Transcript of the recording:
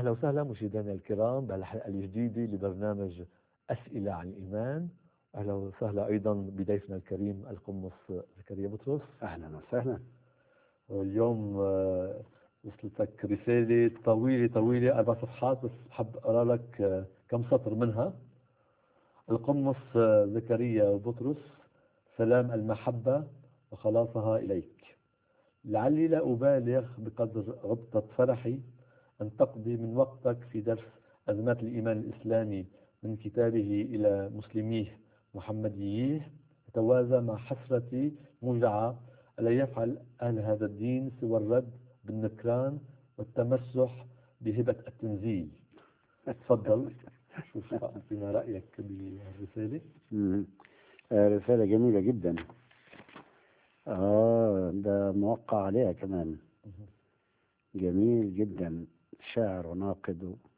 أهلا وسهلا مشاهدينا الكرام بهالحلقة الجديدة لبرنامج أسئلة عن الإيمان. أهلا وسهلا أيضا بضيفنا الكريم القمص زكريا بطرس. أهلا وسهلا. واليوم وصلتك رسالة طويلة طويلة 4 صفحات، بس بحب أقرأ لك كم سطر منها. القمص زكريا بطرس: سلام المحبة وخلاصها إليك. لعلي لا أبالغ بقدر غبطة فرحي أن تقضي من وقتك في درس أزمات الإيمان الإسلامي من كتابه إلى مسلميه محمدييه، يتوازى مع حسرتي موجعة ألا يفعل أهل هذا الدين سوى الرد بالنكران والتمسح بهبة التنزيل. تفضل شوف فيما رأيك بالرسالة. رسالة جميلة جدا. ده موقع عليها كمان، جميل جدا، شاعر وناقد